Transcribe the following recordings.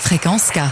Fréquence K.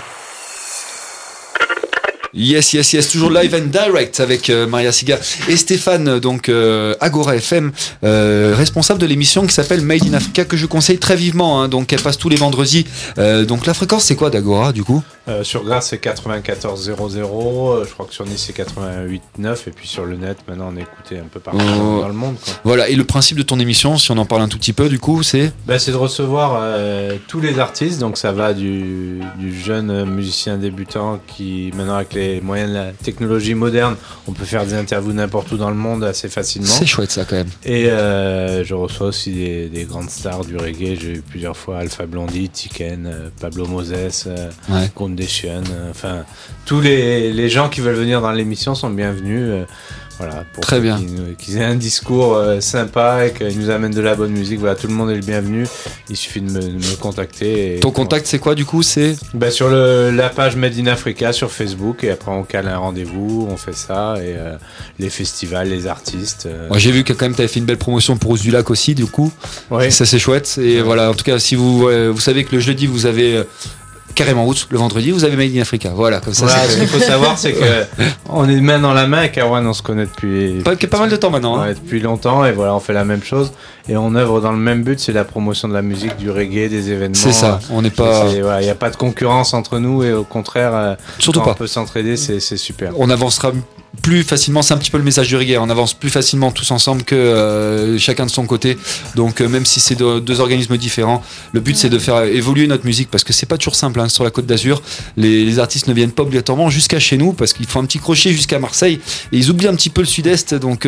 Yes, toujours live and direct avec Maria Siga et Stéphane, donc Agora FM, responsable de l'émission qui s'appelle Made in Africa, que je conseille très vivement, hein, donc elle passe tous les vendredis. Donc la fréquence c'est quoi d'Agora du coup? Sur Grasse c'est 94.00, je crois que sur Nice c'est 88.9 et puis sur le net maintenant on est écouté un peu partout dans le monde, quoi. Voilà, et le principe de ton émission, si on en parle un tout petit peu du coup, c'est c'est de recevoir tous les artistes, donc ça va du jeune musicien débutant qui maintenant avec les moyens de la technologie moderne, on peut faire des interviews n'importe où dans le monde assez facilement. C'est chouette ça quand même. Et je reçois aussi des grandes stars du reggae, j'ai eu plusieurs fois Alpha Blondy, Tiken, Pablo Moses, Condition, enfin tous les gens qui veulent venir dans l'émission sont bienvenus. Voilà, pour très bien. Qu'ils aient un discours sympa et qu'ils nous amènent de la bonne musique. Voilà, tout le monde est le bienvenu. Il suffit de me contacter. Ton contact, c'est quoi du coup? C'est sur la page Made in Africa sur Facebook, et après on cale un rendez-vous, on fait ça, et les festivals, les artistes. Moi, j'ai vu que quand même tu avais fait une belle promotion pour Rose du Lac aussi, du coup. Oui. Ça c'est chouette. Et voilà, en tout cas, si vous savez que le jeudi vous avez carrément août, le vendredi, vous avez Made in Africa. Voilà, comme ça. Voilà, ce qu'il faut savoir, c'est que on est main dans la main avec Erwan, on se connaît depuis pas mal de temps maintenant. Ouais, depuis longtemps, et voilà, on fait la même chose et on œuvre dans le même but, c'est la promotion de la musique, du reggae, des événements. C'est ça. On n'est pas. Il n'y a pas de concurrence entre nous, et au contraire, surtout pas. On peut s'entraider, c'est super. On avancera plus facilement, c'est un petit peu le message du reggae, on avance plus facilement tous ensemble que chacun de son côté, donc même si c'est deux organismes différents, le but c'est de faire évoluer notre musique, parce que c'est pas toujours simple, hein, sur la Côte d'Azur, les artistes ne viennent pas obligatoirement jusqu'à chez nous, parce qu'ils font un petit crochet jusqu'à Marseille, et ils oublient un petit peu le sud-est, donc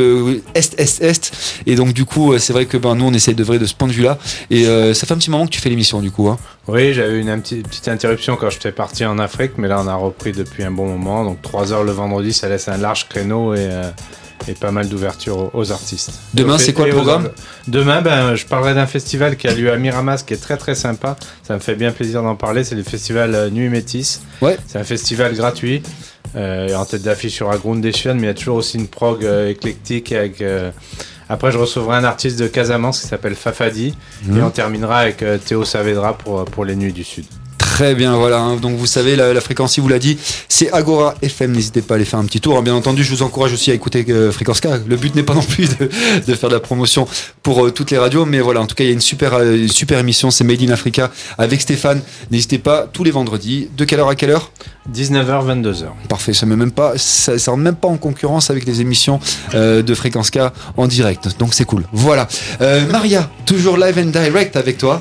est, et donc du coup c'est vrai que nous on essaye d'œuvrer de ce point de vue là, et ça fait un petit moment que tu fais l'émission du coup, hein. Oui, j'avais eu une petite interruption quand j'étais parti en Afrique, mais là on a repris depuis un bon moment, donc 3 heures le vendredi, ça laisse un large créneau et pas mal d'ouverture aux artistes. Demain, c'est quoi le programme? Demain, je parlerai d'un festival qui a lieu à Miramas, qui est très très sympa, ça me fait bien plaisir d'en parler, c'est le festival Nuit Métis. Ouais. C'est un festival gratuit, en tête d'affiche sur Groundation, mais il y a toujours aussi une prog éclectique avec... Après, je recevrai un artiste de Casamance qui s'appelle Fafadi, et on terminera avec Théo Saavedra pour les Nuits du Sud. Très bien, voilà, hein. Donc vous savez, la fréquence, il vous l'a dit, c'est Agora FM, n'hésitez pas à aller faire un petit tour, hein. Bien entendu, je vous encourage aussi à écouter Fréquence K, le but n'est pas non plus de faire de la promotion pour toutes les radios, mais voilà, en tout cas il y a une super émission, c'est Made in Africa avec Stéphane, n'hésitez pas, tous les vendredis, de quelle heure à quelle heure? 19h, 22h. Parfait, ça rentre même pas en concurrence avec les émissions de Fréquence K en direct, donc c'est cool. Voilà, Maria, toujours live and direct avec toi.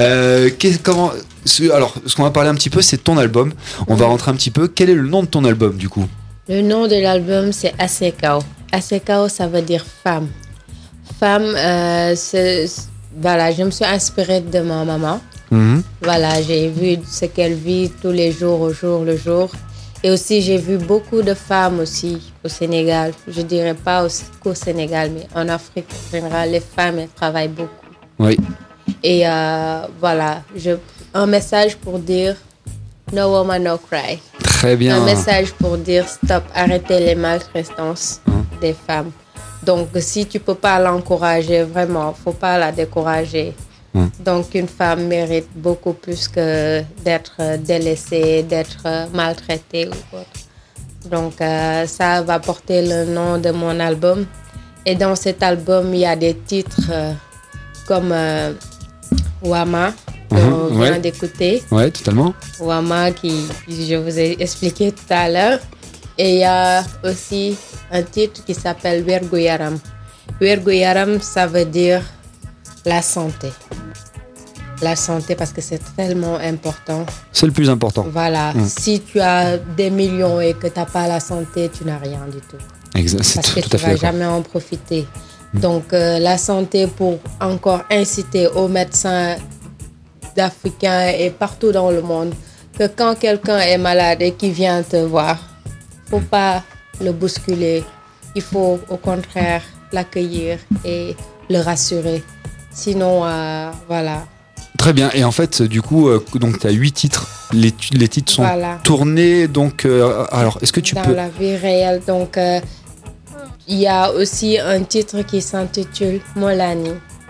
Alors, ce qu'on va parler un petit peu, c'est ton album. On va rentrer un petit peu. Quel est le nom de ton album du coup? Le nom de l'album, c'est Asekao. Asekao, ça veut dire femme. Femme, voilà, je me suis inspirée de ma maman. Voilà, j'ai vu ce qu'elle vit tous les jours, au jour le jour. Et aussi, j'ai vu beaucoup de femmes aussi au Sénégal. Je dirais pas qu'au Sénégal, mais en Afrique en général, les femmes, elles travaillent beaucoup. Oui. Et voilà, un message pour dire No woman, no cry. Très bien. Un message pour dire stop, arrêtez les maltraitances des femmes. Donc, si tu peux pas l'encourager, vraiment, faut pas la décourager. Donc, une femme mérite beaucoup plus que d'être délaissée, d'être maltraitée ou autre. Donc, ça va porter le nom de mon album. Et dans cet album, il y a des titres comme Wama, qu'on vient d'écouter. Oui, totalement. Wama, qui je vous ai expliqué tout à l'heure. Et il y a aussi un titre qui s'appelle Wergu Yaram. Wergu Yaram, ça veut dire la santé. La santé, parce que c'est tellement important. C'est le plus important. Voilà. Si tu as des millions et que tu n'as pas la santé, tu n'as rien du tout. Exact. Parce que tu ne vas jamais en profiter. Donc, la santé, pour encore inciter aux médecins d'Africains et partout dans le monde, que quand quelqu'un est malade et qu'il vient te voir, il ne faut pas le bousculer. Il faut au contraire l'accueillir et le rassurer. Sinon, voilà. Très bien. Et en fait, du coup, tu as 8 titres. Les titres sont tournés. Donc, alors, est-ce que tu peux... Dans la vie réelle. Donc, il y a aussi un titre qui s'intitule Molani.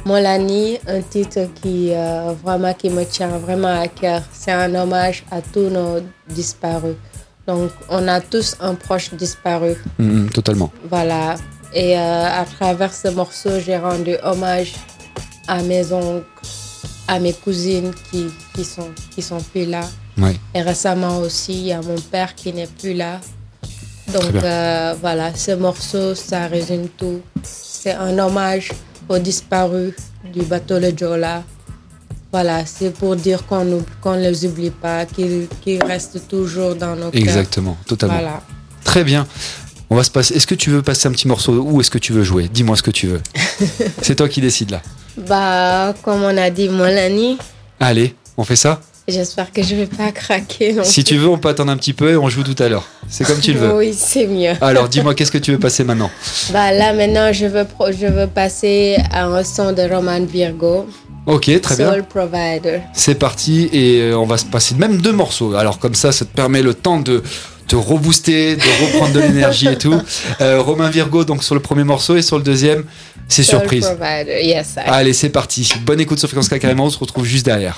Molani, un titre qui me tient vraiment à cœur. C'est un hommage à tous nos disparus. Donc, on a tous un proche disparu. Totalement. Voilà. Et à travers ce morceau, j'ai rendu hommage à mes oncles, à mes cousines qui sont plus là. Ouais. Et récemment aussi, il y a mon père qui n'est plus là. Donc voilà, ce morceau, ça résume tout. C'est un hommage aux disparus du bateau Le Joola. Voilà, c'est pour dire qu'on ne les oublie pas, qu'ils restent toujours dans nos cœurs. Exactement, totalement. Voilà. Très bien. On va se passer. Est-ce que tu veux passer un petit morceau ou est-ce que tu veux jouer? Dis-moi ce que tu veux. C'est toi qui décides là. Bah, comme on a dit, Molani. Allez, on fait ça? J'espère que je ne vais pas craquer. Non si tu veux, on peut attendre un petit peu et on joue tout à l'heure. C'est comme tu le veux. Oui, c'est mieux. Alors, dis-moi, qu'est-ce que tu veux passer maintenant? Bah, là, maintenant, je veux passer à un son de Roman Virgo. Ok, très bien. Soul Provider. C'est parti et on va se passer même 2 morceaux. Alors comme ça te permet le temps de te rebooster, de reprendre de l'énergie et tout. Romain Virgo donc sur le premier morceau et sur le deuxième, c'est Soul surprise. Provider, yes. Allez, c'est parti. Bonne écoute sur Fréquence K carrément, on se retrouve juste derrière.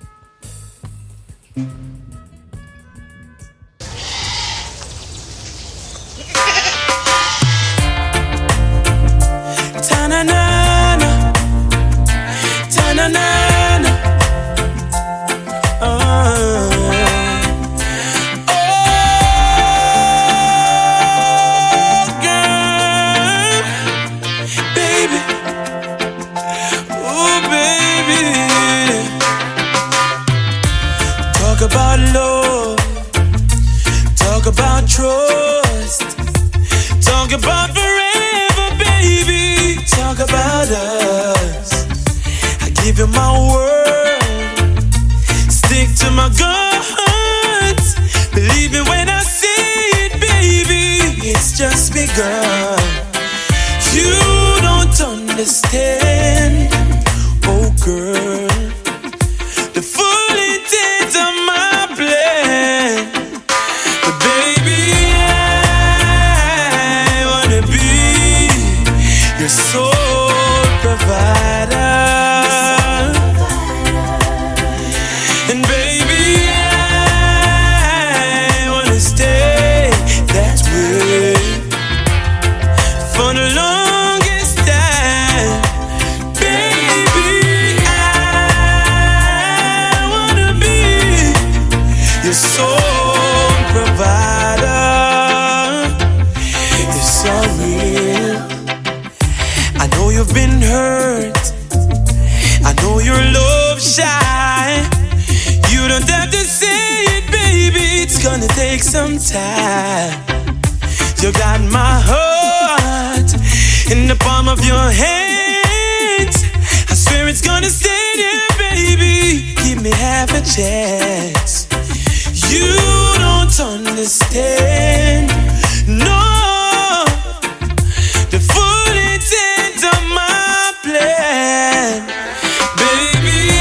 Trust. Talk about forever, baby. Talk about us. I give you my word. Stick to my guns. Believe me when I say it, baby. It's just begun. You don't understand, oh girl, the full intent of my plan. But baby, I wanna be your soul provider. And baby, I wanna stay that way for the longest time. Baby, I wanna be your soul provider. It's so real. I know you've been hurt. I know you're love shy. You don't have to say it, baby. It's gonna take some time. You got my heart in the palm of your hands. I swear it's gonna stay there, baby. Give me half a chance. You don't understand, no, the full intent of my plan. Baby,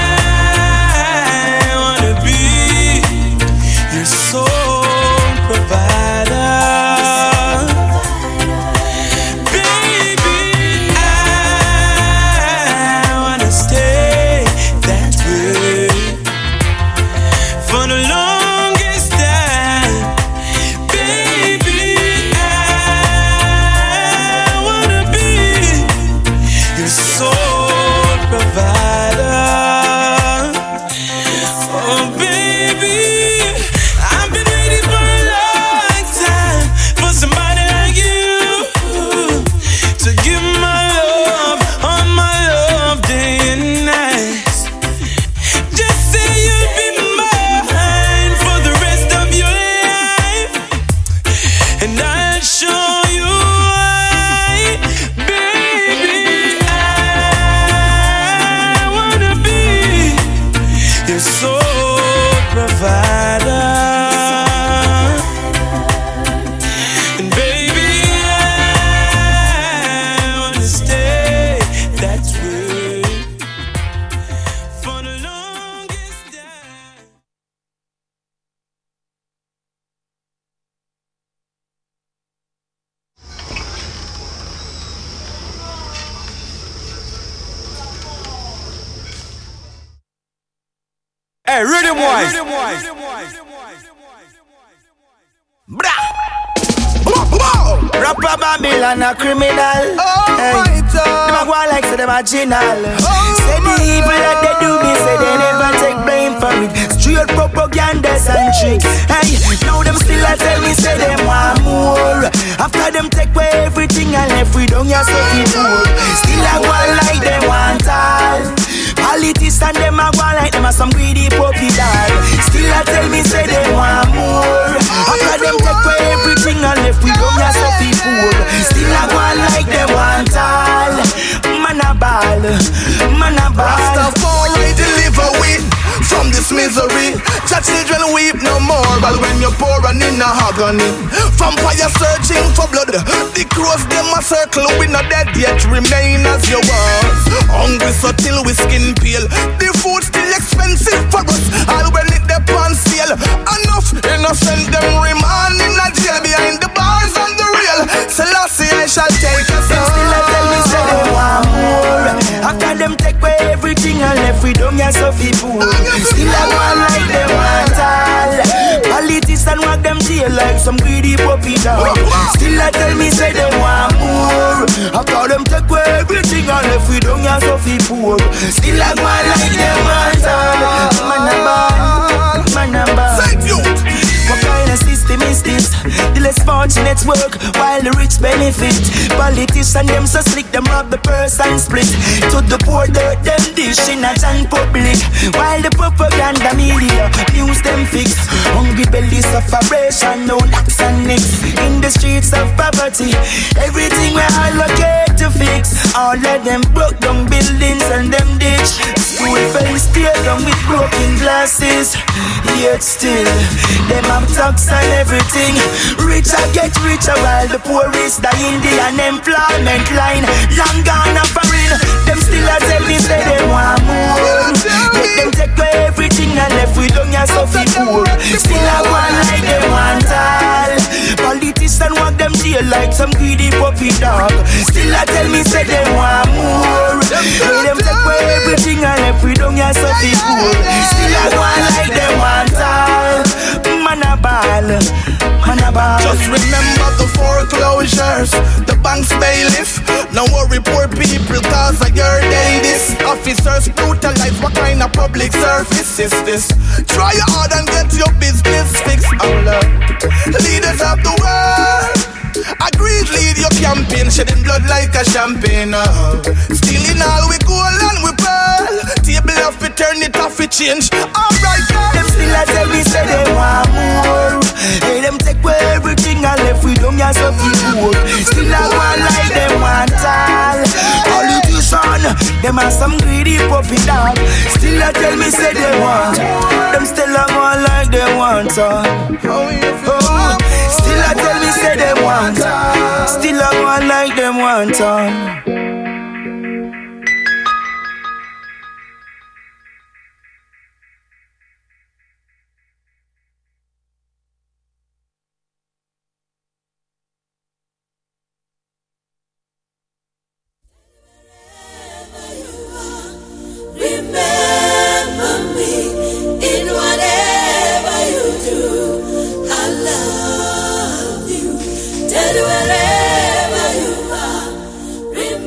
I wanna be your soul provider. Baby, I wanna stay that way for the longest time. Baby, I wanna be your soul provider. Oh baby, I've been waiting for a long time for somebody like you to give my love, all my love day and night. Just say you'll be mine, Hey, rhythm wise. Rapper Babylon a criminal. Hey, them a go like say them a general. Say the evil that they do, me say they never take blame for it. Straight propaganda and tricks. Hey, now them still a tell me say them want more. After them take away everything and left we down your stuffy poor. Still a go like they want all. Politicians them a go like them a some greedy puppy dog. Still a tell me say they want more. After them take away everything and left we down your stuffy poor. Still a go like they want all. Man a ball, man a ball. Rastafari deliver we from this misery. Your children weep no more, but when you're poor and in a agony. Vampire searching for blood. The crows them a circle. We not dead yet, remain as you was. Hungry so till we skin peel. The food still expensive for us. All when it depends sale. Enough innocent them remand in a jail behind the bars and the rail. Selassie I shall take us all. Still a tell me say they want more. After them take away everything and left we don't get so people. Still a go like they want all. Politicians walk them jail like some greedy puppy dog. Still a tell me say they want more. After them take away everything and left we don't get so people. Still a go like they want all. Man a bad, man a bad. What kind of system is this? The less fortunate work while the rich benefit. Politicians them so slick, them rob the purse and split. To the poor dirt them dish in a giant public. While the propaganda media news them fix. Hungry bellies of operation, no knocks and nicks. In the streets of poverty, everything we allocate to fix. All of them broke down buildings and them ditch. School fence tear down with broken glasses. Yet still, them have tax and everything. Richer get richer while the poorest die in the unemployment line. Long gone and foreign. Them still a tell me say they want more. Let them take away everything and left with long and suffer poor. Still a one like they want all. Politicians walk them jail like some greedy puppy dog. Still a tell me say they want more. Let them take away everything and left with long and suffer poor. Still a one like they want all. Man a ball, man a ball. Just remember the foreclosures, the bank's bailiff. No worry poor people cause of your day this. Officers brutalize, what kind of public service is this? Try hard and get your business fixed. Oh Lord, leaders of the world, agreed lead your campaign, shedding blood like a champagne. Stealing all we gold and we pearl. Table off it, turn it off it change. Alright, them still a tell me say they want more. Hey, them take away everything and left we don't get so people. Still a one like they want all. Politician, them are some greedy puppy dog. Still a tell me say they want. Them still a one like they want all. Oh, still a tell me say they want. Still a one like them want all. Wherever you are, remember.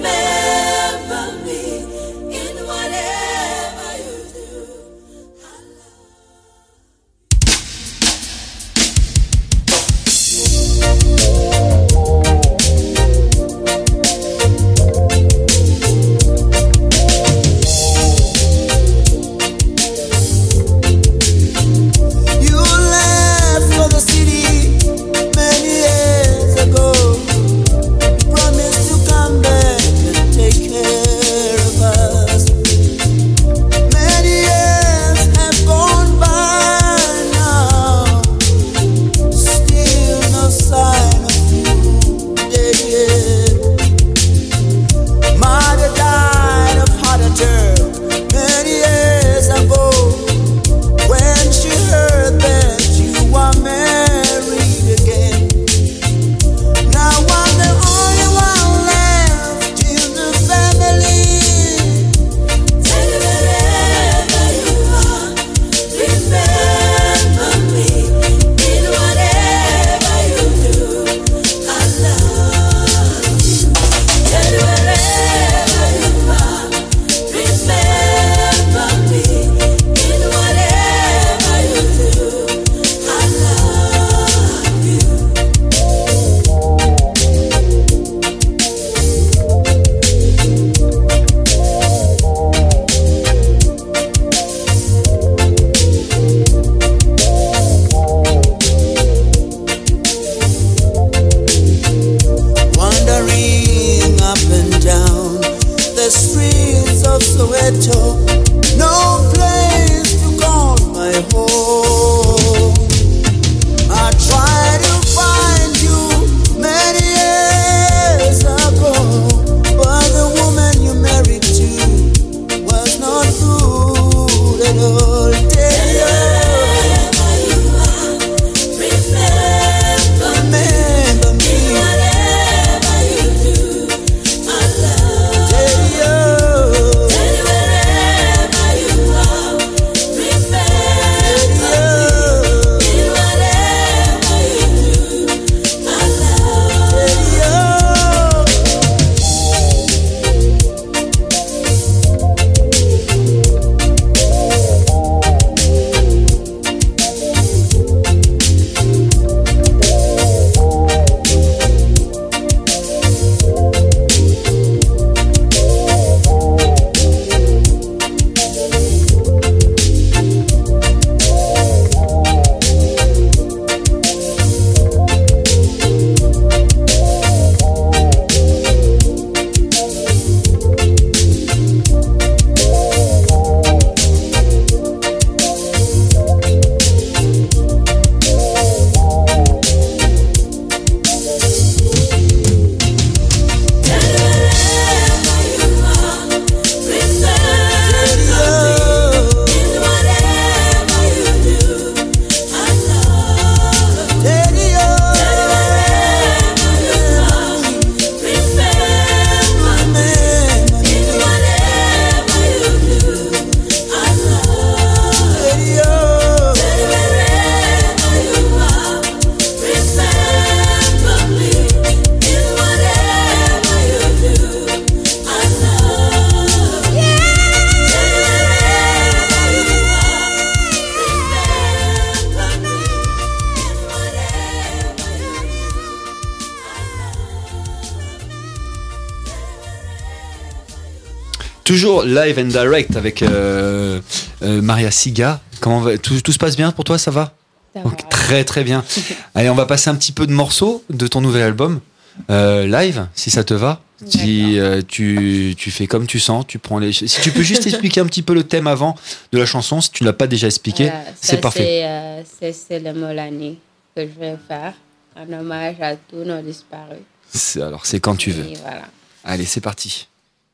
Toujours live and direct avec Maria Siga. Comment va tout se passe bien pour toi, ça va? Okay, très très bien. Allez, on va passer un petit peu de morceaux de ton nouvel album live, si ça te va. Tu fais comme tu sens. Tu prends si tu peux juste expliquer un petit peu le thème avant de la chanson, si tu ne l'as pas déjà expliqué, c'est parfait. C'est le Molani que je vais faire en hommage à tous nos disparus. C'est quand tu veux. Voilà. Allez, c'est parti.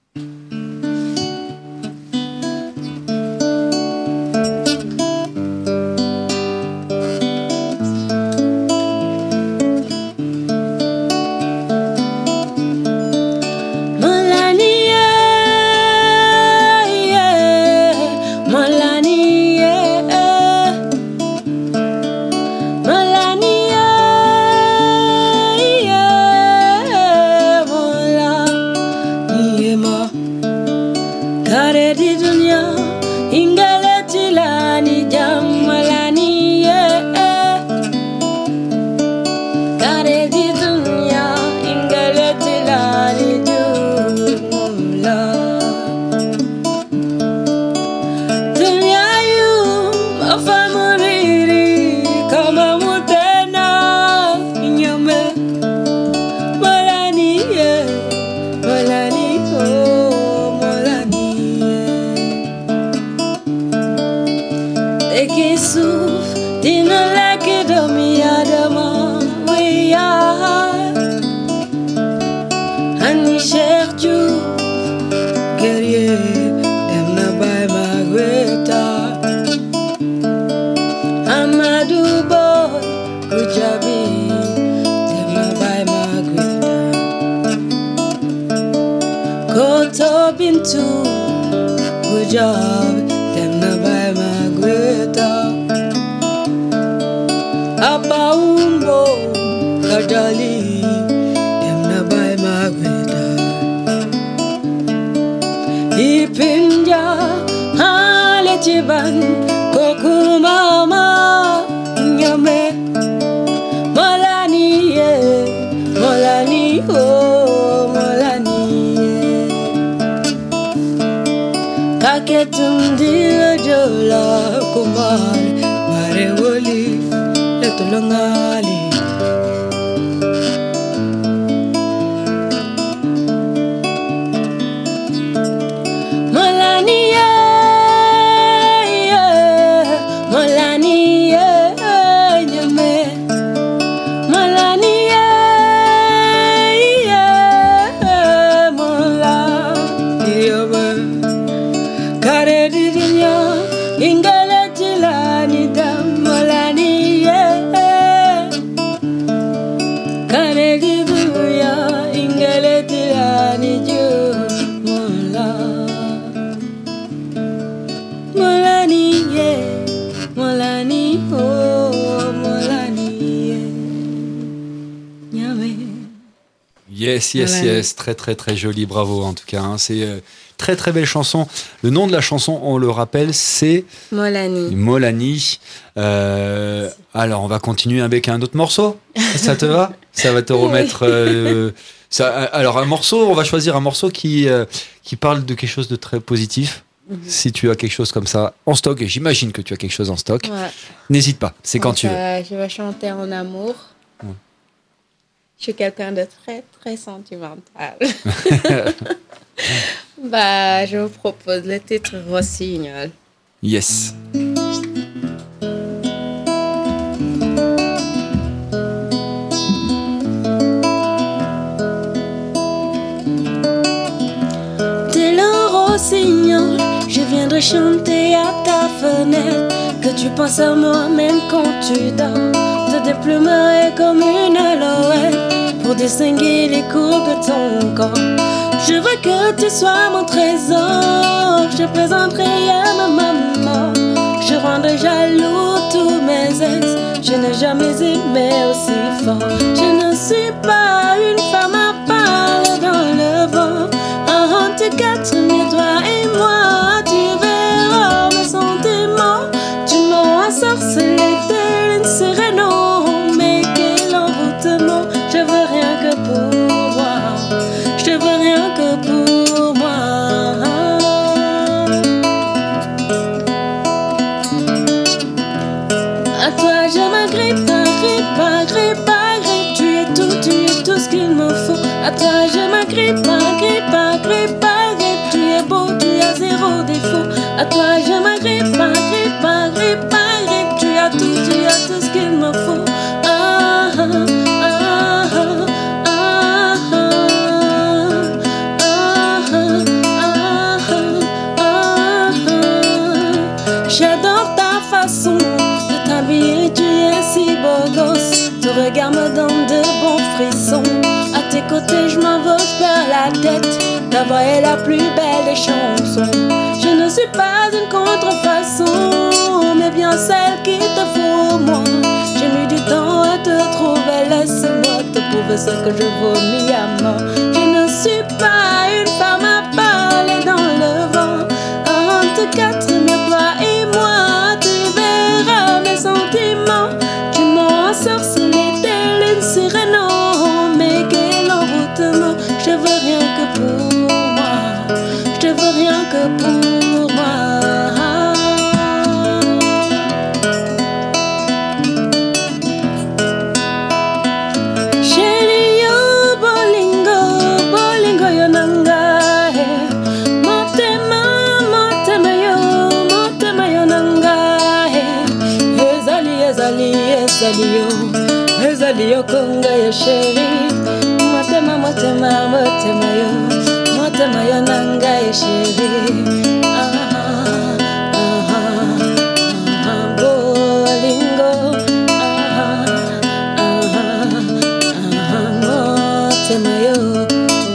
Yes, très très très joli, bravo en tout cas, hein. C'est très très belle chanson. Le nom de la chanson, on le rappelle, c'est Molani. Alors on va continuer avec un autre morceau, ça te va? Ça va te remettre... alors un morceau, on va choisir un morceau qui parle de quelque chose de très positif. Si tu as quelque chose comme ça en stock, et j'imagine que tu as quelque chose en stock, n'hésite pas, c'est quand tu veux. Je vais chanter en amour. Je suis quelqu'un de très, très sentimental. Je vous propose le titre Rossignol. Yes. T'es le rossignol, je viendrai chanter à ta fenêtre. Que tu penses à moi même quand tu dors. Te déplumerai comme une alouette pour distinguer les courbes de ton corps. Je veux que tu sois mon trésor. Je présenterai à ma maman. Je rendrai jaloux tous mes ex. Je n'ai jamais aimé aussi fort. Je ne suis pas une femme à parler dans le vent. En tout cas, toi et moi, tu verras mes sentiments. Tu m'as ensorcelé tel une sirène. Mais quel envoûtement. Je veux rien que pour moi. Je veux rien que pour moi. À toi je m'agrippe, agrippe. Tu es tout ce qu'il me faut. À toi je m'agrippe, agrippe. Tu es beau, tu as zéro défaut. À toi je m'agrippe, agrippe. Tu as tout ce qu'il me faut. J'adore ta façon de t'habiller, tu es si beau gosse. Ton regard me donne de bons frissons. À tes côtés je m'envole, je perds la tête. Ta voix est la plus belle des chansons. Je ne suis pas une contrefaçon, mais bien celle qu'il te faut, moi. J'ai mis du temps à te trouver, laisse-moi te prouver ce que je vomis à mort. Je ne suis pas une femme à parler dans le vent. Entre quatre murs, toi et moi, tu verras mes sentiments. Tu m'as ensorcelé telle une sirène, mais quelle envoûtement. Je veux rien que pour moi, je veux rien que pour moi. Chérie, yo, bolingo, yo nanga, motema yo nanga, ezali yo konga yo chérie. Motema yo nanga yo chérie. Bolingo, motema yo,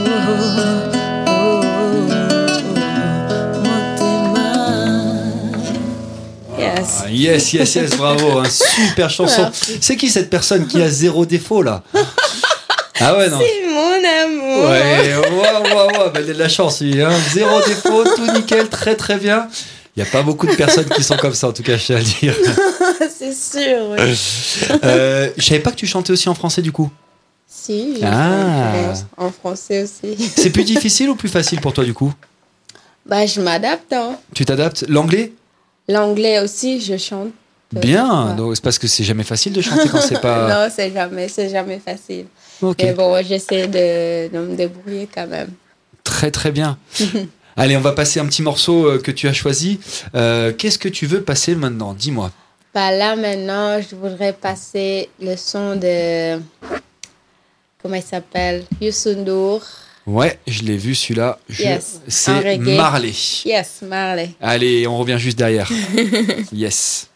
Yes, bravo, hein, super chanson. Merci. C'est qui cette personne qui a zéro défaut là? Ah ouais, non. C'est mon amour. Ouais, wow. Bah, il a de la chance, lui, hein. Zéro défaut, tout nickel, très bien. Il n'y a pas beaucoup de personnes qui sont comme ça, en tout cas, je tiens à le dire. C'est sûr, oui. Je savais pas que tu chantais aussi en français, du coup. Si, je chante en français aussi. C'est plus difficile ou plus facile pour toi, du coup? Bah, je m'adapte. Hein. Tu t'adaptes? L'anglais? L'anglais aussi, je chante. Bien, donc c'est parce que c'est jamais facile de chanter quand c'est pas... Non, c'est jamais facile. Okay. Mais bon, j'essaie de me débrouiller quand même. Très bien. Allez, on va passer un petit morceau que tu as choisi. Qu'est-ce que tu veux passer maintenant? Dis-moi. Bah là, maintenant, je voudrais passer le son de... Comment il s'appelle? Youssou N'Dour. Ouais, je l'ai vu celui-là. Yes, c'est Marley. Yes, Marley. Allez, on revient juste derrière. Yes.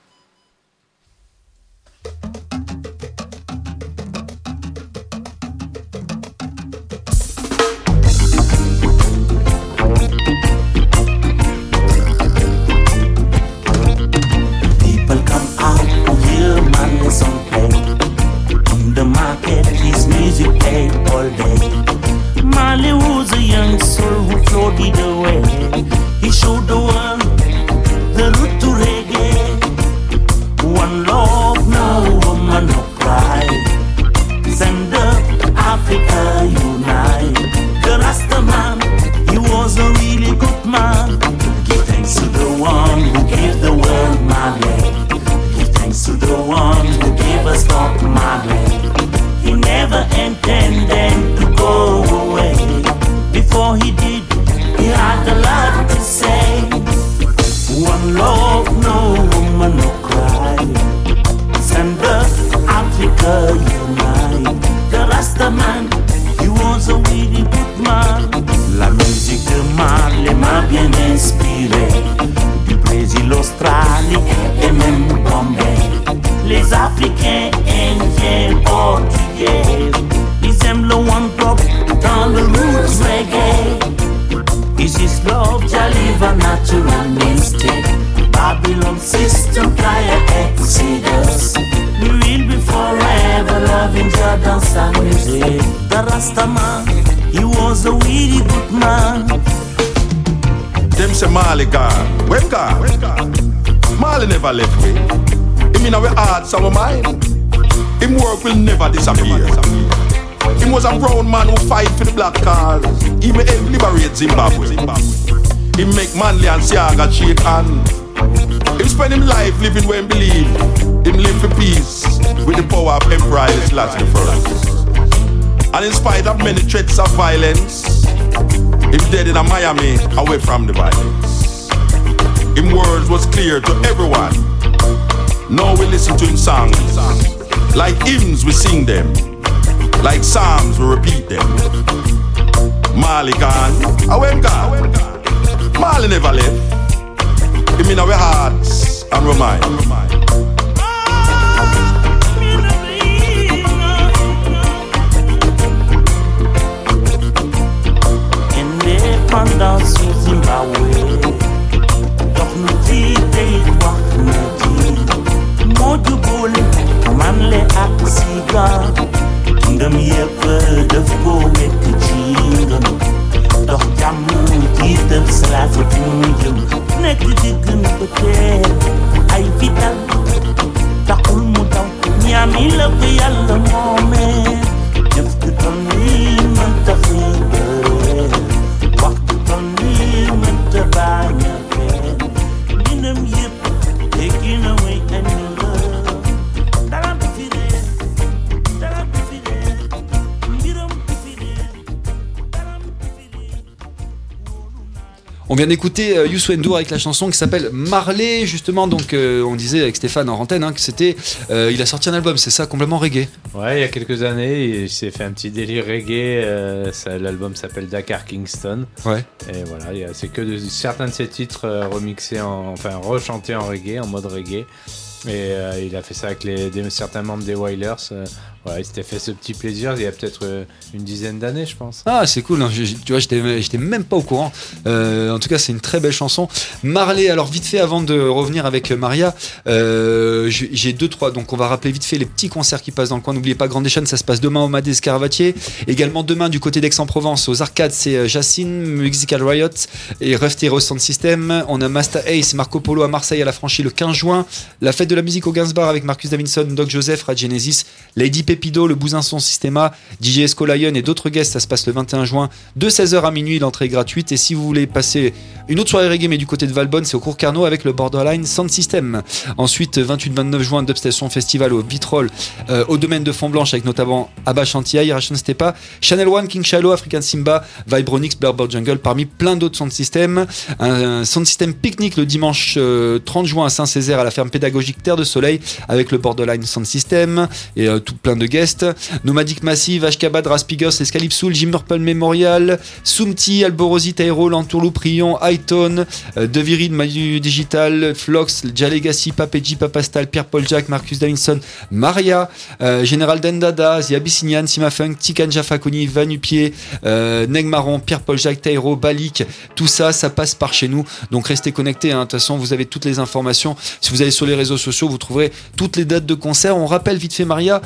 People come out to hear Marley song play. In the market, his music played all day. Marley was a young soul who floated away. He showed the world the route to reggae. One love, no woman, no cry. Send up Africa unite. The Rasta man, he was a really good man. Give thanks to the one who gave the world Marley. Give thanks to the one who gave us Bob Marley. He never intended to go away. Before he did, he had a lot to say. One love, no woman, no cry. Send us Africa unite. The Rasta man, he was a really good man. La musique de Marley m'a bien inspiré. Du Brésil, Australie et même Bombay. Les Africains, Indiens, Portugais, ils aiment le one drop dans le roots reggae. Is his love live a natural mistake? Babylon system prior exodus. We will be forever loving your dance and music. The Rasta man, he was a really good man. Them say Marley gone, when gone? Marley never left me. Him in our hearts, our mind. Him work will never disappear. Him was a brown man who fight for the black cause. He may help liberate Zimbabwe. He make Manley and Siaga shake hand. Him spend him life living where he believe. Silas I. And in spite of many threats of violence, him dead in a Miami, away from the violence. Him words was clear to everyone. Now we listen to him songs. Like hymns we sing them. Like psalms we repeat them. Marley gone, away him gone. Marley never left. Him in our hearts and our minds. Indépendance au Zimbabwe, dox nu ci tey wax na ci moo jubóole man le ak siga ngëm yëpp daf ko wekk ci ngëm dox jàmm ci dëf salaatu fi mu jëm nekk di gën peut-être ay vital taxul mu daw ñaami la ko yàlla moomee jëf ku toll nii mën ta On vient d'écouter Youssou N'Dour avec la chanson qui s'appelle Marley, justement. Donc, on disait avec Stéphane en antenne que c'était. Il a sorti un album, c'est ça, complètement reggae. Ouais, il y a quelques années, il s'est fait un petit délire reggae. L'album s'appelle Dakar Kingston. Ouais. Et voilà, c'est que certains de ses titres remixés, rechantés en reggae, en mode reggae. Et il a fait ça avec certains membres des Wailers. Il s'était fait ce petit plaisir il y a peut-être une dizaine d'années, je pense. Ah, c'est cool, hein. Tu vois, j'étais même pas au courant. En tout cas, c'est une très belle chanson. Marley, alors vite fait, avant de revenir avec Maria, j'ai 2-3. Donc, on va rappeler vite fait les petits concerts qui passent dans le coin. N'oubliez pas, Grande Échelle, ça se passe demain au Madé Scarvatier. Également demain, du côté d'Aix-en-Provence, aux Arcades, c'est Jacine, Musical Riot et Refteros Sound System. On a Master Ace, Marco Polo à Marseille à la Franchie le 15 juin. La fête de la musique au Gainsbar avec Marcus Davidson, Doc Joseph, Rad Genesis, Lady Pepido, le Bouzinson Systema, DJ Esco Lion et d'autres guests. Ça se passe le 21 juin de 16h à minuit. L'entrée est gratuite. Et si vous voulez passer une autre soirée reggae mais du côté de Valbonne, c'est au Cours Carnot avec le Borderline Sound System. Ensuite, 28-29 juin, Dubstation Festival au Vitrolles, au domaine de Font-Blanche avec notamment Abba Chantilly, Irration Stepa, Channel One, King Shallow, African Simba, Vibronix, Blairboard Jungle, parmi plein d'autres sound systems. Un sound system pique-nique le dimanche 30 juin à Saint-Césaire à la ferme pédagogique Terre de Soleil avec le Borderline Sound System et tout plein de guests. Nomadic Massive, Ashkabad, Raspigos, Escalipsoul, Jim Purple Memorial, Sumti, Alborosi, Tairo, Lantourlou, Prion, Highton, De Virid, Madu Digital, Flox, Jalegacy, Papeji, Papastal, Pierre-Paul Jack, Marcus Davinson, Maria, Général Dendada, The Abyssinian, Simafunk, Tikan Jafakoni, Vanupier, Neg Marron, Pierre-Paul Jack, Tairo, Balik, tout ça, ça passe par chez nous. Donc restez connectés, hein. De toute façon, vous avez toutes les informations. Si vous allez sur les réseaux sociaux, vous trouverez toutes les dates de concert. On rappelle vite fait, Maria,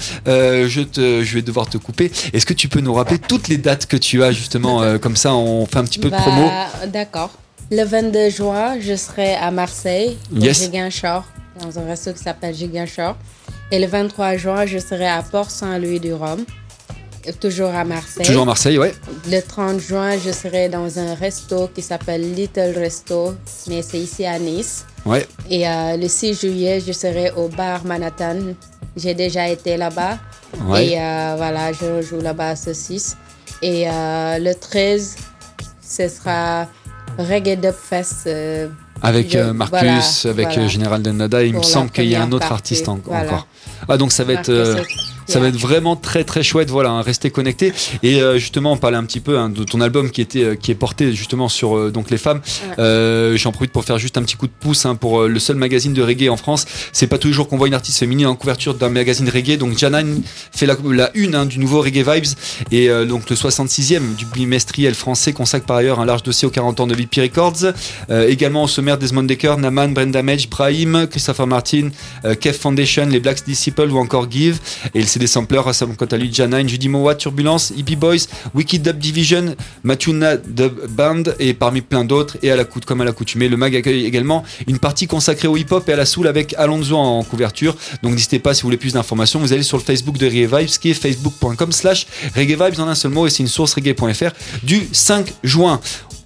je vais devoir te couper. Est-ce que tu peux nous rappeler toutes les dates que tu as justement, comme ça on fait un petit peu de promo. D'accord. Le 22 juin, je serai à Marseille, au Giguinchor, dans un resto qui s'appelle Giguinchor. Et le 23 juin, je serai à Port-Saint-Louis-du-Rhum, toujours à Marseille. Toujours à Marseille, ouais. Le 30 juin, je serai dans un resto qui s'appelle Little Resto, mais c'est ici à Nice. Ouais. Et le 6 juillet, je serai au bar Manhattan. J'ai déjà été là-bas. Ouais. Et voilà, je joue là-bas ce 6. Et le 13, ce sera Reggae Dub Fest. Avec Marcus, avec Général Dendada. Il me semble qu'il y a un autre artiste encore. Ah, donc ça va être... Ça va être vraiment très très chouette, voilà, hein, restez connectés. Et justement, on parlait un petit peu de ton album qui est porté justement sur donc les femmes. J'en profite pour faire juste un petit coup de pouce pour le seul magazine de reggae en France. C'est pas tous les jours qu'on voit une artiste féminine en couverture d'un magazine reggae. Donc Janine fait la une du nouveau Reggae Vibes et donc le 66e du bimestriel français consacre par ailleurs un large dossier aux 40 ans de VP Records. Également au sommaire Desmond Decker, Naman, Brenda Mage, Brahim, Christopher Martin, Kev Foundation, les Black Disciples ou encore Give. Et le CD Sampler rassemble quant à lui Janine, Judy Mowa, Turbulence, Hippie Boys, Wicked Dub Division, Matuna Dub Band et parmi plein d'autres. Et comme à l'accoutumée, le mag accueille également une partie consacrée au hip-hop et à la soul avec Alonso en couverture. Donc n'hésitez pas, si vous voulez plus d'informations, vous allez sur le Facebook de Reggae Vibes qui est facebook.com/Reggae Vibes en un seul mot, et c'est une source reggae.fr du 5 juin.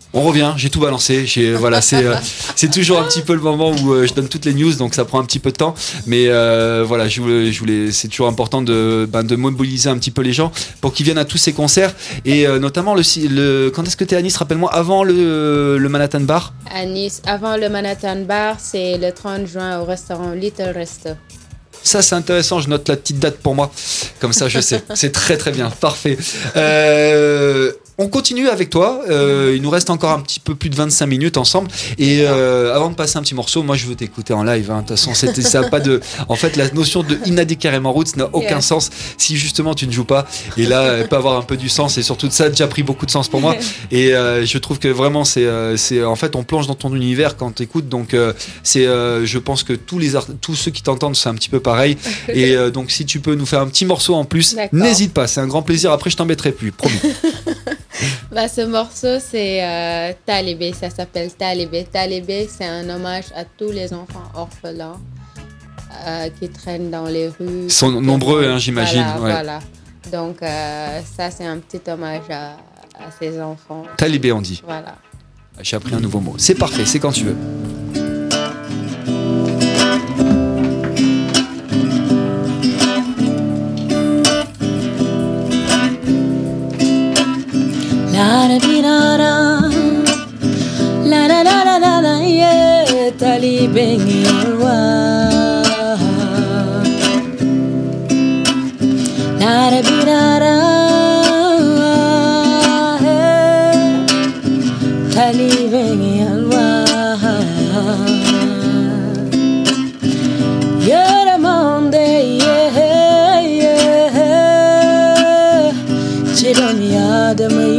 On revient, j'ai tout balancé. Voilà, c'est toujours un petit peu le moment où je donne toutes les news, donc ça prend un petit peu de temps. Mais voilà, je voulais, c'est toujours important de mobiliser un petit peu les gens pour qu'ils viennent à tous ces concerts. Et notamment, quand est-ce que tu es à Nice? Rappelle-moi, avant le Manhattan Bar. À Nice, avant le Manhattan Bar, c'est le 30 juin au restaurant Little Resto. Ça, c'est intéressant, je note la petite date pour moi. Comme ça, je sais. C'est très très bien, parfait. On continue avec toi. Il nous reste encore un petit peu plus de 25 minutes ensemble. Et avant de passer un petit morceau, moi je veux t'écouter en live. De toute façon, ça a pas de. En fait, la notion de Inadi Carrément Roots n'a aucun sens si justement tu ne joues pas. Et là, elle peut avoir un peu du sens. Et surtout, ça a déjà pris beaucoup de sens pour moi. Et je trouve que vraiment, c'est en fait, on plonge dans ton univers quand tu écoutes. Donc, je pense que tous ceux qui t'entendent, c'est un petit peu pareil. Et donc, si tu peux nous faire un petit morceau en plus, n'hésite pas. C'est un grand plaisir. Après, je t'embêterai plus. Promis. Ce morceau, c'est Talibé, ça s'appelle Talibé. Talibé, c'est un hommage à tous les enfants orphelins qui traînent dans les rues. Ils sont nombreux, j'imagine. Voilà. Donc, ça, c'est un petit hommage à ces enfants. Talibé, on dit. Voilà. J'ai appris un nouveau mot. C'est parfait, c'est quand tu veux. La da di da da, la da da da da da, yeah, Talibé Yalwa. La da di da da, hey, Talibé Yalwa. You're the Monday, yeah, yeah, Chidon Yadamay.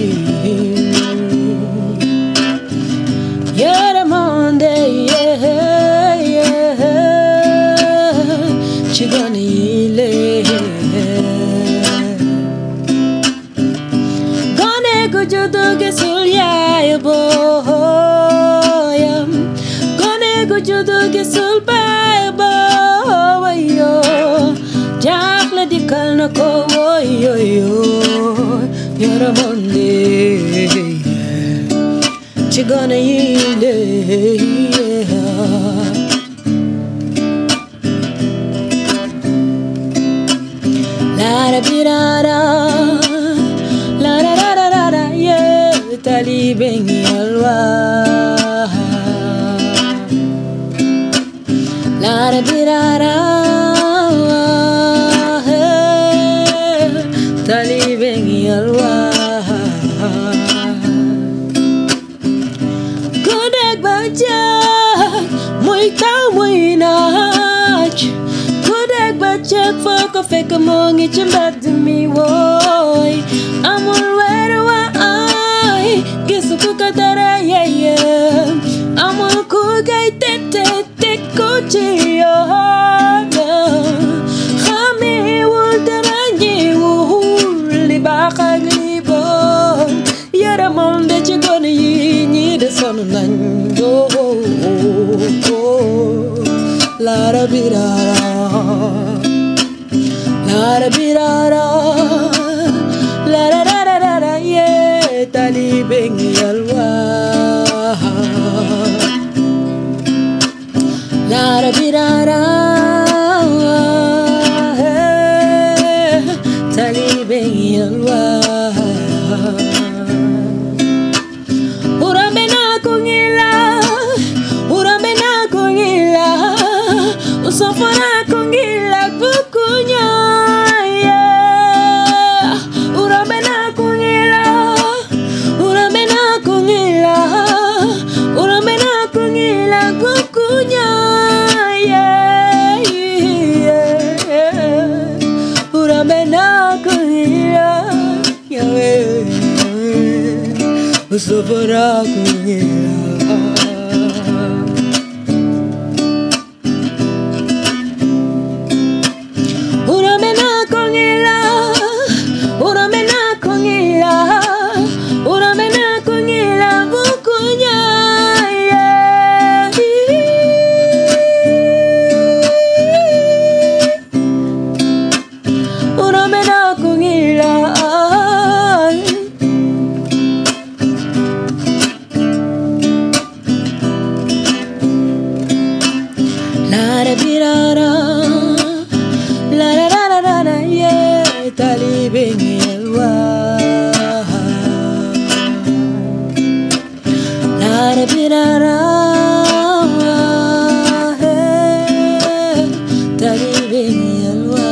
Gonna yield la da bi da da, la da da da da da, yeah, Talibé Yalwa. La da bi da da, hey, Talibé Yalwa. Foko fake mongi chimbad mi woy amul wera wa ay gisu kukatara yeah amul kugay tete tekuchi yo khami wul taranji wul li bakag li bon yara monde ci gone yi ñi de sonu nañ do la rabira la da bi da da, la da da da da da, yeah, Talibé Yalwa. La da bi da da, hey, Talibé Yalwa. Urambena kungila, urambena kungila, usofana kungila bukunya. Sofra kunyela uramena kunyela uramena kunyela uramena kunyela bukunya uramena kunyela arrivé à loin.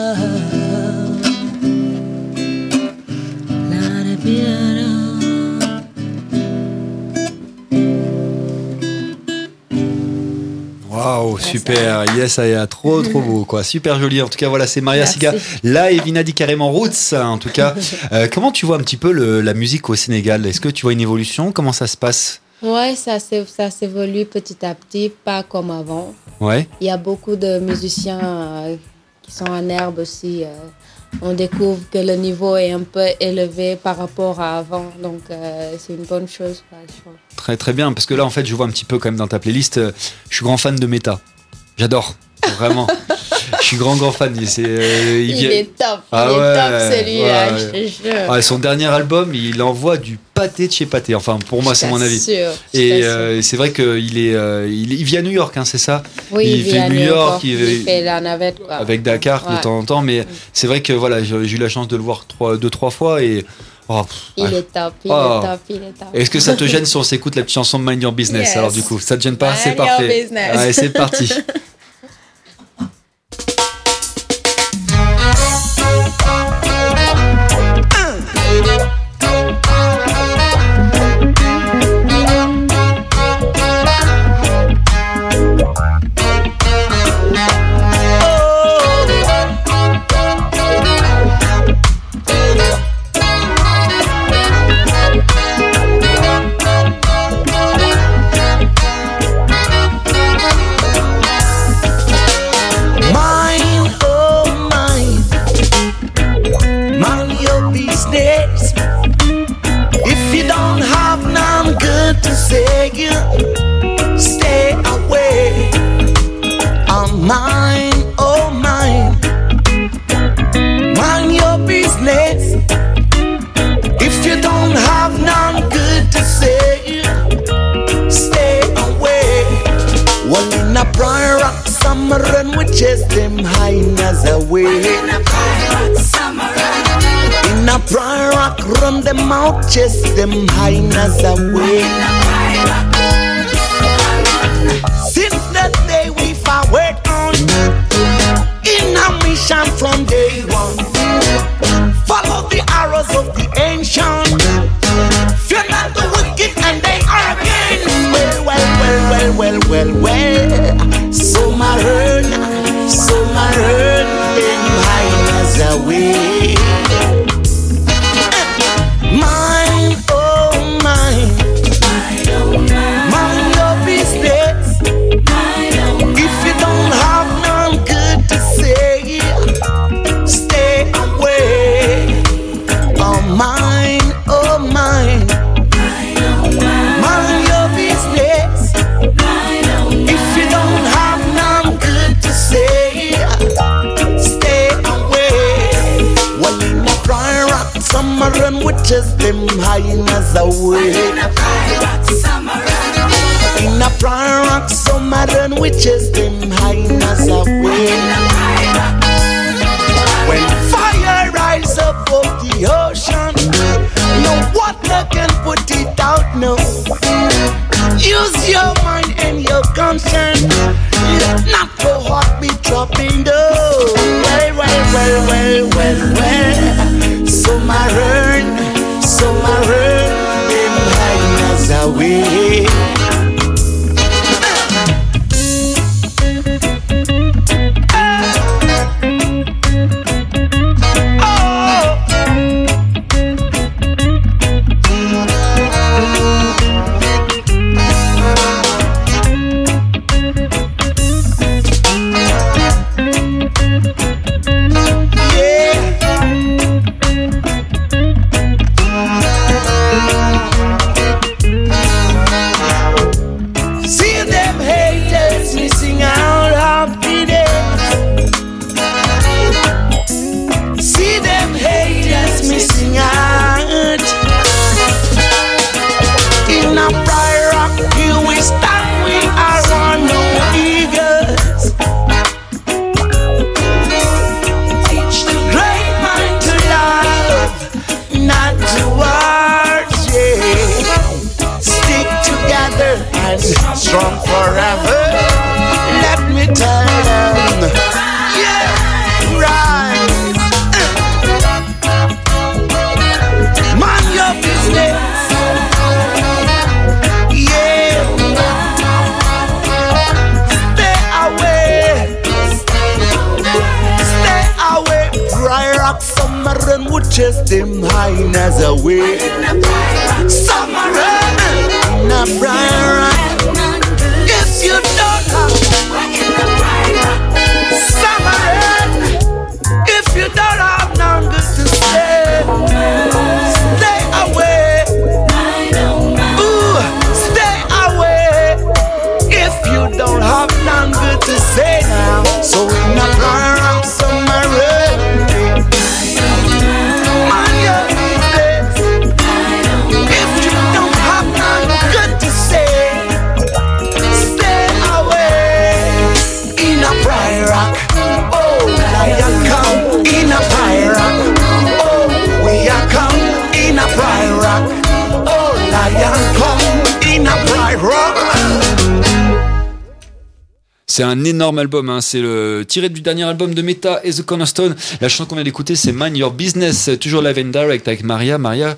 Waouh, super, yes, trop beau, quoi, super joli. En tout cas, voilà, c'est Maria Siga, là, et Vina dit carrément roots, en tout cas. Comment tu vois un petit peu la musique au Sénégal? Est-ce que tu vois une évolution? Comment ça se passe? Ouais, ça s'évolue petit à petit, pas comme avant. Ouais. Il y a beaucoup de musiciens qui sont en herbe aussi. On découvre que le niveau est un peu élevé par rapport à avant, donc c'est une bonne chose. Très très bien, parce que là en fait je vois un petit peu quand même dans ta playlist, je suis grand fan de Meta, j'adore, vraiment, je suis grand fan. Il est top, top celui-là, je te jure. Ouais, son dernier album, il envoie du pâté de chez pâté, enfin pour moi c'est mon avis. Et c'est vrai qu'il vit à New York, hein, c'est ça? Oui, il fait New York, il fait la navette quoi. Avec Dakar de temps en temps, mais c'est vrai que voilà, j'ai eu la chance de le voir 2-3 fois et il est top. Est-ce que ça te gêne si on s'écoute la petite chanson Mind Your Business? Yes. Alors du coup, ça te gêne pas? Mind c'est parfait. Your Business. Allez, c'est parti. Chase them hyenas away. In a prime rock, run them out, chase them hyenas away. Since that day we forward on, in a mission from day one. Follow the arrows of the ancient. Fear not the wicked and they are again. Well. So my hurt them hyenas away. Mine, oh mine, mind your business. If you don't have none good to say, stay away. Oh mine, oh mine, mind your business. If you don't have none good to say, stay away. Well, in a prime rock, summer run with just them hyenas away. In a prime rock, summer run with just them hyenas away. When fire rise up of the ocean, no water can put it out, no. Use your mind and your conscience. Let not your heart be dropping down. Well. So my run, them hyenas away. Strong forever, let me tell them. Some a run would chase them high as a way. Some a run in a bright rock. If you don't have some a run, if you don't have none good to say, stay away. Ooh, stay away. If you don't have none good to say now, so in a bright rock, some a run. C'est un énorme album, hein. C'est le tiré du dernier album de Meta et The Cornerstone. La chanson qu'on vient d'écouter, c'est Mind Your Business, toujours live and direct avec Maria. Maria,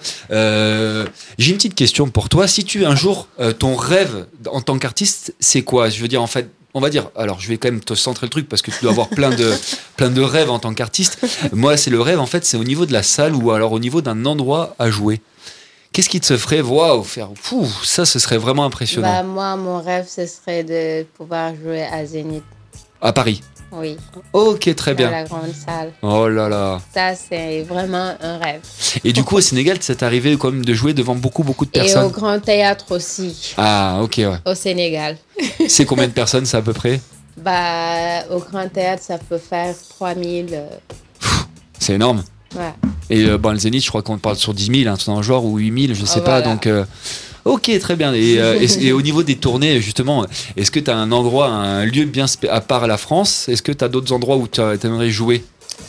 j'ai une petite question pour toi. Si tu un jour ton rêve en tant qu'artiste, c'est quoi? Je veux dire, en fait, on va dire, alors je vais quand même te centrer le truc parce que tu dois avoir plein de rêves en tant qu'artiste. Moi, c'est le rêve, en fait, c'est au niveau de la salle ou alors au niveau d'un endroit à jouer. Qu'est-ce qui te ferait, waouh, faire, ça, ce serait vraiment impressionnant. Bah, moi, mon rêve, ce serait de pouvoir jouer à Zénith. À Paris? Oui. Ok, très bien. Dans la grande salle. Oh là là. Ça, c'est vraiment un rêve. Et du coup, au Sénégal, c'est arrivé quand même de jouer devant beaucoup de personnes. Et au Grand Théâtre aussi. Ah, ok, ouais. Au Sénégal. C'est combien de personnes, ça, à peu près? Bah, au Grand Théâtre, ça peut faire 3000. C'est énorme. Ouais. Et le Zénith, je crois qu'on parle sur 10 000, hein, tout dans le genre, ou 8 000, je sais pas. Voilà. Donc, ok, très bien. Et au niveau des tournées, justement, est-ce que tu as un endroit, un lieu bien à part la France? Est-ce que tu as d'autres endroits où tu aimerais jouer?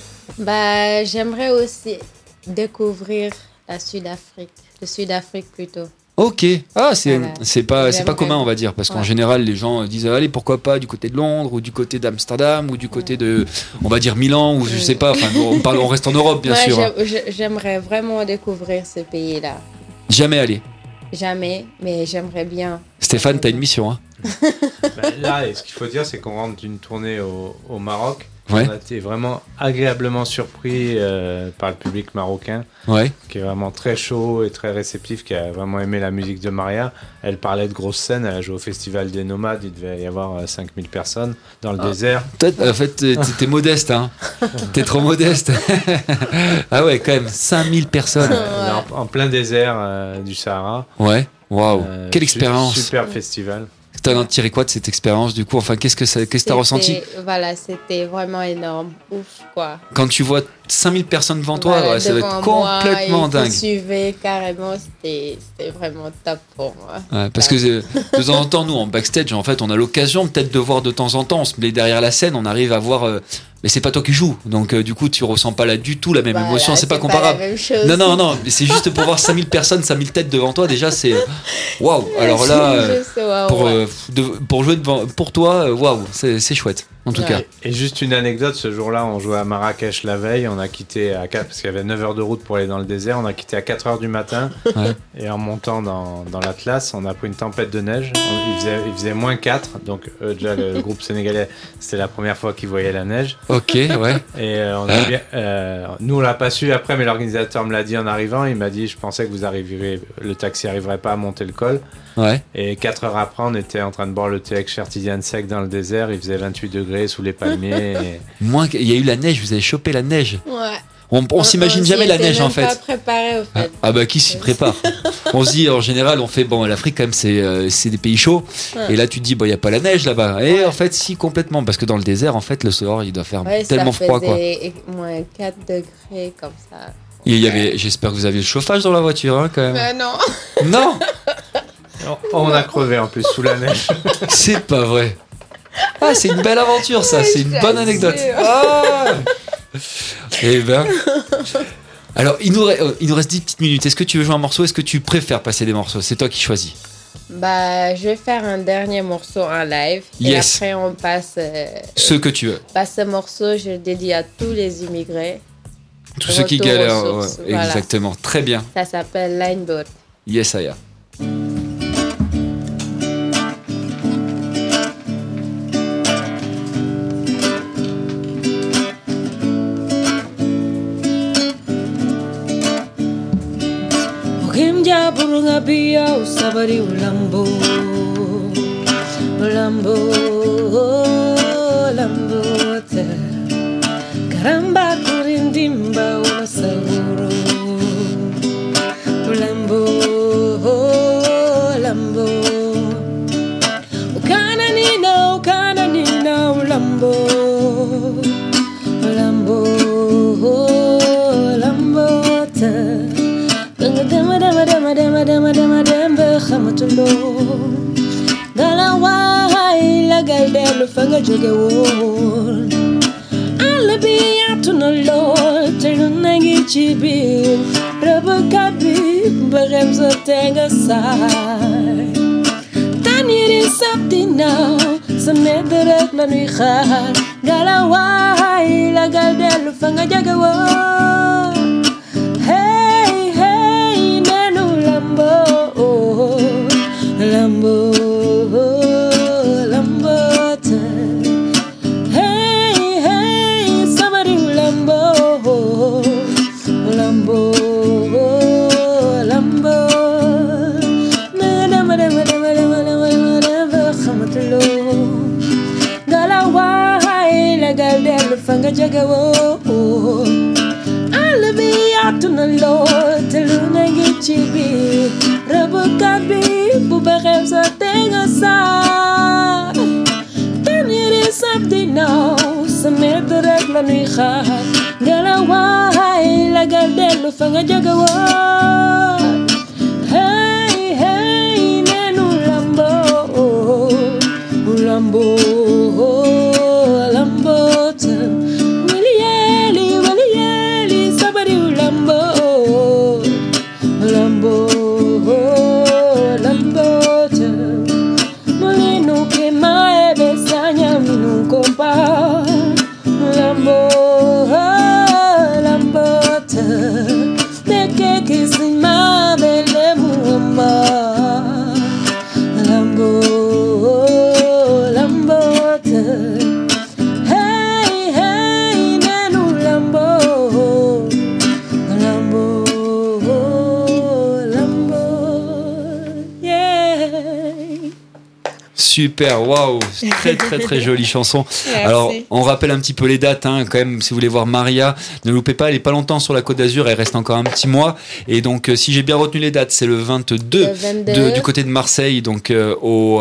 Bah, j'aimerais aussi découvrir la Sud-Afrique. Le Sud-Afrique plutôt. Ok. Ah, c'est pas commun, bien. on va dire, parce qu'en général, les gens disent allez, pourquoi pas du côté de Londres ou du côté d'Amsterdam ou du côté de, on va dire Milan ou je sais pas. Enfin, on reste en Europe, bien sûr. J'aimerais vraiment découvrir ce pays-là. Jamais allé. Jamais, mais j'aimerais bien. Stéphane, t'as une mission, hein. Là, ce qu'il faut dire, c'est qu'on rentre d'une tournée au Maroc. Ouais. On a été vraiment agréablement surpris par le public marocain, qui est vraiment très chaud et très réceptif, qui a vraiment aimé la musique de Maria. Elle parlait de grosses scènes, elle a joué au Festival des Nomades, il devait y avoir 5000 personnes dans le désert. En fait, t'es modeste, hein. T'es trop modeste. Ah ouais, quand même, 5000 personnes. En plein désert du Sahara. Ouais, waouh, quelle expérience. Super festival. T'as tiré quoi de cette expérience du coup? Enfin, qu'est-ce que t'as ressenti? Voilà, c'était vraiment énorme. Ouf, quoi. Quand tu vois 5000 personnes devant toi, Voilà, ça doit être complètement dingue. Suivait carrément, c'était vraiment top pour moi. Ouais, parce que de temps en temps, nous en backstage, en fait, on a l'occasion peut-être de voir de temps en temps, on se met derrière la scène, on arrive à voir. Mais c'est pas toi qui joues, donc du coup tu ressens pas là du tout la même émotion, c'est pas comparable. La même chose. Non, mais c'est juste pour voir 5000 personnes, 5000 têtes devant toi, déjà c'est waouh. Alors là, pour jouer devant, pour toi, waouh, c'est chouette en tout cas. Et juste une anecdote, ce jour-là, on jouait à Marrakech la veille, on a quitté à 4, parce qu'il y avait 9 heures de route pour aller dans le désert, on a quitté à 4 heures du matin, et en montant dans l'Atlas, on a pris une tempête de neige, il faisait moins 4, donc déjà le groupe sénégalais, c'était la première fois qu'ils voyaient la neige. Ok, ouais. Et nous on l'a pas su après, mais l'organisateur me l'a dit en arrivant, il m'a dit je pensais que vous arriveriez, le taxi arriverait pas à monter le col. Ouais. Et 4 heures après, on était en train de boire le thé avec Chertidiane sec dans le désert, il faisait 28 degrés sous les palmiers. Il y a eu la neige, vous avez chopé la neige. Ouais. On s'imagine jamais la neige en fait. On s'y était même pas préparé au fait. Ah bah qui s'y prépare? On se dit en général, on fait l'Afrique quand même c'est des pays chauds. Ouais. Et là tu te dis il y a pas la neige là-bas. Et en fait si, complètement, parce que dans le désert en fait le soir il doit faire tellement froid quoi. Moins 4 degrés comme ça. J'espère que vous aviez le chauffage dans la voiture hein, quand même. Mais non. Non. On a crevé en plus sous la neige. C'est pas vrai. Ah, c'est une belle aventure ça, c'est une bonne anecdote. Ah. Eh ben. Alors, il nous reste 10 petites minutes. Est-ce que tu veux jouer un morceau? Est-ce que tu préfères passer des morceaux? C'est toi qui choisis. Bah, je vais faire un dernier morceau en live. Et après, on passe. Ce que tu veux. Ce morceau, je le dédie à tous les immigrés. Tous ceux qui galèrent. Voilà. Exactement. Très bien. Ça s'appelle Line Boat. Yes, I am. burunga bia usabari ulambo ulambo ulambo te karamba kurindimba unasaburu ulambo ulambo ukana nina ulambo ulambo ulambo te dama dama dama dama dama dama dama khamatulo galawa la galdelu fanga joge won alabi atuna lo tenu nangi chibi rabakabi bagam so tenga sai taniri sabdina samedrak nanu khar galawa la galdelu fanga joge won Lambo, Lambo, hey, hey, somebody Lambo, Lambo, Lambo, madam, khamatlo, galawa, la galdel, fanga jagawo, alabi atuna lo, teluna gichibi, rabukabi. Bubarem sa tenga sa taniri sabdi now sa medrek la nuy xaar galawa la galdelu fanga jagawa hey hey nenu lambo lambo lambo wiliyeli sabari lambo lambo Super, waouh, très très très jolie chanson. Merci. Alors, on rappelle un petit peu les dates, hein, quand même, si vous voulez voir Maria, ne loupez pas, elle est pas longtemps sur la Côte d'Azur, elle reste encore un petit mois. Et donc, si j'ai bien retenu les dates, c'est le 22, du côté de Marseille, donc au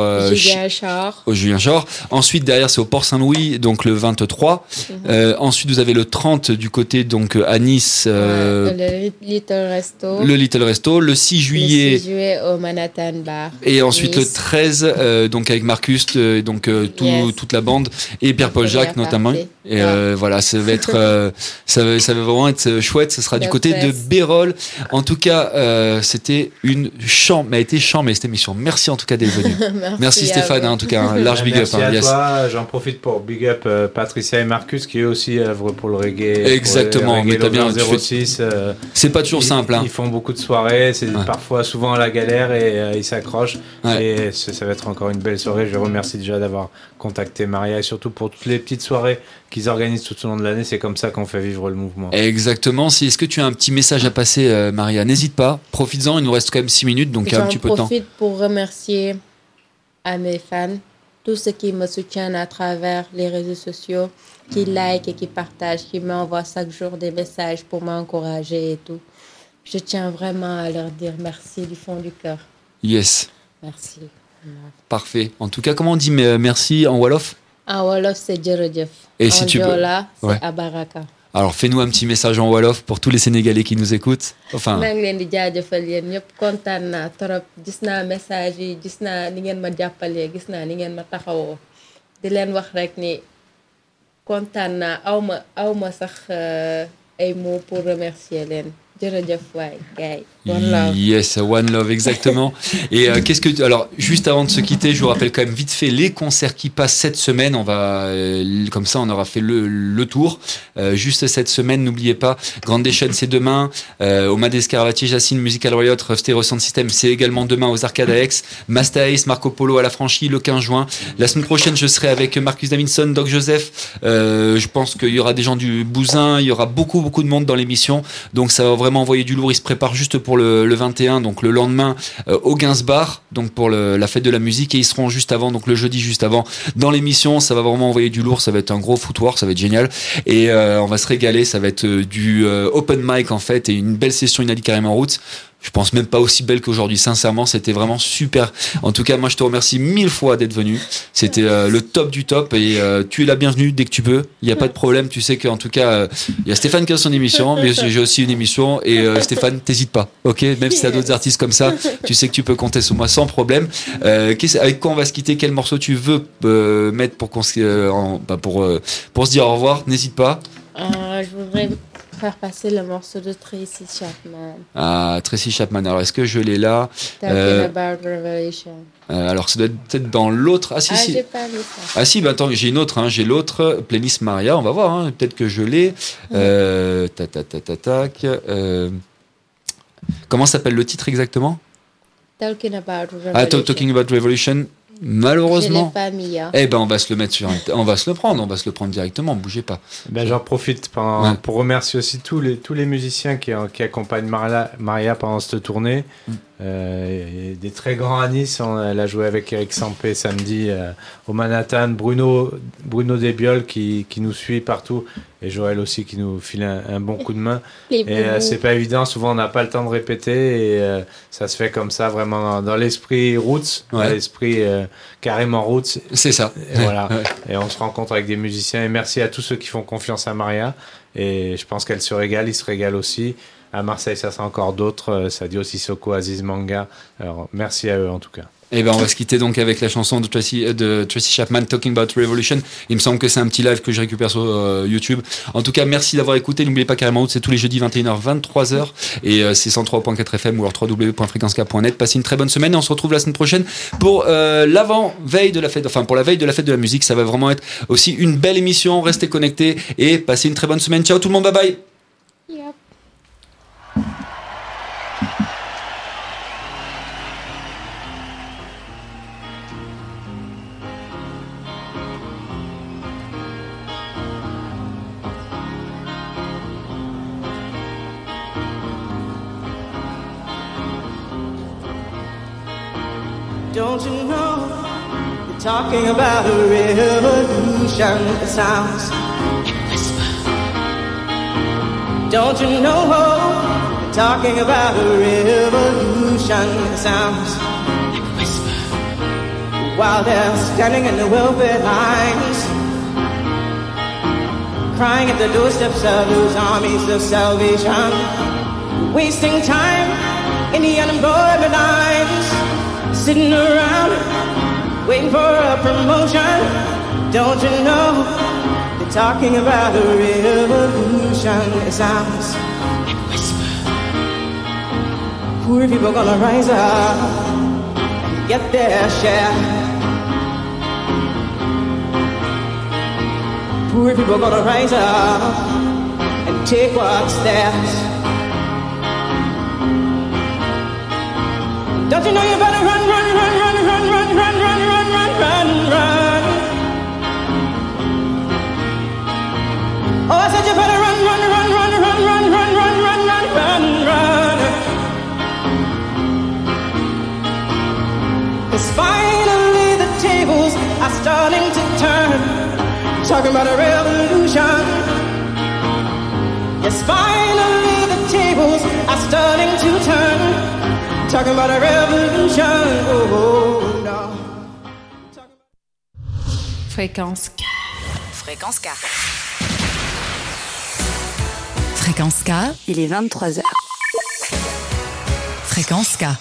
Julien Chor. Ensuite, derrière, c'est au Port Saint-Louis, donc le 23. Ensuite, vous avez le 30 du côté, donc à Nice. Le Little Resto. Le Little Resto. Le 6 juillet. Le 6 juillet au Manhattan Bar. Et ensuite, Nice. Le 13, donc avec Marcus, donc toute la bande et Pierre-Paul Jacques notamment. Et voilà, ça va être, ça va vraiment être chouette. Ça sera du côté de Bérol. En tout cas, c'était une mais cette émission. Merci en tout cas d'être venu. Merci Stéphane, en tout cas, un large big up. Merci à toi. J'en profite pour big up Patricia et Marcus qui eux aussi œuvrent pour le reggae. Exactement. Mais t'as bien 06. C'est pas toujours simple. Ils font beaucoup de soirées. C'est parfois souvent à la galère et ils s'accrochent. Et ça va être encore une belle soirée. Je remercie déjà d'avoir contacté Maria et surtout pour toutes les petites soirées qu'ils organisent tout au long de l'année. C'est comme ça qu'on fait vivre le mouvement. Exactement. Est-ce que tu as un petit message à passer, Maria? N'hésite pas. Profites-en. Il nous reste quand même 6 minutes, donc un petit peu de temps. J'en profite pour remercier à mes fans, tous ceux qui me soutiennent à travers les réseaux sociaux, qui like et qui partagent, qui m'envoient chaque jour des messages pour m'encourager et tout. Je tiens vraiment à leur dire merci du fond du cœur. Yes. Merci. Parfait. En tout cas, comment on dit merci en Wolof? En Wolof, c'est Djeredjef. Et en si tu Diola, peux... c'est Abaraka. Alors, fais-nous un petit message en Wolof pour tous les Sénégalais qui nous écoutent. Enfin... maa ngi leen di jaajëfal yéen ñëpp kontaan naa trop gis naa message yi gis naa ni ngeen ma jàppalee gis naa ni ngeen ma taxawoo di leen wax rek ni kontaan naa awma sax ay mots pour remercier leen. Jërëjëf waay gars yi. One love. Yes, one love, exactement. Et alors, juste avant de se quitter, je vous rappelle quand même vite fait les concerts qui passent cette semaine. On va, comme ça, on aura fait le tour. Juste cette semaine, n'oubliez pas, Grandation, c'est demain. Au Mad Escarlatier, Jacine, Musical Riot, Stéréo Sound System, c'est également demain aux Arcades à Aix. Masta Ace, Marco Polo à la Franchie, le 15 juin. La semaine prochaine, je serai avec Marcus Davidson, Doc Joseph. Je pense qu'il y aura des gens du Bousin. Il y aura beaucoup de monde dans l'émission. Donc, ça va vraiment envoyer du lourd. Il se prépare juste pour pour le 21, donc le lendemain, au Gainsbar, donc pour la fête de la musique, et ils seront juste avant, donc le jeudi juste avant, dans l'émission. Ça va vraiment envoyer du lourd, ça va être un gros foutoir, ça va être génial, et on va se régaler. Ça va être du open mic en fait, et une belle session Inali Karim en route. Je pense même pas aussi belle qu'aujourd'hui. Sincèrement, c'était vraiment super. En tout cas, moi, je te remercie 1000 fois d'être venu. C'était le top du top, et tu es la bienvenue dès que tu peux. Il y a pas de problème. Tu sais qu'en tout cas, il y a Stéphane qui a son émission, mais j'ai aussi une émission, et Stéphane, t'hésites pas. Ok, même si t'as d'autres artistes comme ça, tu sais que tu peux compter sur moi sans problème. Avec quoi on va se quitter? Quel morceau tu veux mettre pour se dire au revoir? N'hésite pas. Je voudrais faire passer le morceau de Tracy Chapman. Ah, Tracy Chapman. Alors, est-ce que je l'ai là? Talking About Revelation. Alors, ça doit être peut-être dans l'autre. Ah, si. J'ai pas vu ça. Ah, si, bah attends, j'ai une autre. Hein. J'ai l'autre, Playlist Maria. On va voir. Hein. Peut-être que je l'ai. Comment s'appelle le titre exactement? Talking About Revelation. Ah, Talking About Revolution. Malheureusement. Je l'ai pas mis. Hein. Eh ben, on va se le mettre on va se le prendre directement. Bougez pas. Ben, j'en profite pour remercier aussi tous les musiciens qui accompagnent Maria pendant cette tournée. Des très grands à Nice. Elle a joué avec Eric Sampé samedi au Manhattan. Bruno Desbioles qui nous suit partout, et Joël aussi qui nous file un bon coup de main. Et c'est pas évident. Souvent, on n'a pas le temps de répéter, et ça se fait comme ça, vraiment dans l'esprit roots, dans l'esprit carrément roots. C'est ça. Et voilà. Et on se rencontre avec des musiciens. Et merci à tous ceux qui font confiance à Maria. Et je pense qu'elle se régale, ils se régalent aussi. À Marseille, ça sera encore d'autres. Sadio Sissoko, Aziz Manga. Alors, merci à eux en tout cas. Et ben, on va se quitter donc avec la chanson de Tracy Chapman, Talking About Revolution. Il me semble que c'est un petit live que je récupère sur YouTube. En tout cas, merci d'avoir écouté. N'oubliez pas, Carrément Out, c'est tous les jeudis 21h, 23h. Et c'est 103.4 FM ou alors www.frequenceka.net. Passez une très bonne semaine, et on se retrouve la semaine prochaine pour l'avant-veille de la fête, pour la veille de la fête de la musique. Ça va vraiment être aussi une belle émission. Restez connectés et passez une très bonne semaine. Ciao tout le monde, bye bye. Yep. Don't you know, you're talking about a revolution. It sounds like a whisper. Don't you know, you're talking about a revolution. It sounds like a whisper. While they're standing in the welfare lines, crying at the doorsteps of those armies of salvation, wasting time in the unemployment lines, sitting around waiting for a promotion. Don't you know they're talking about a revolution? It sounds like a whisper. Poor people gonna rise up and get their share. Poor people gonna rise up and take what's theirs. Don't you know you better run, run, run, run, run, run, run, run, run, run, run, run. Oh, I said you better run, run, run, run, run, run, run, run, run, run, run, run. 'Cause finally the tables are starting to turn. Talking about a revolution. Yes, finally the tables are starting to turn. Talking about a revolution. Oh, no. Fréquence K. Fréquence K. Fréquence K. Il est 23h. Fréquence K.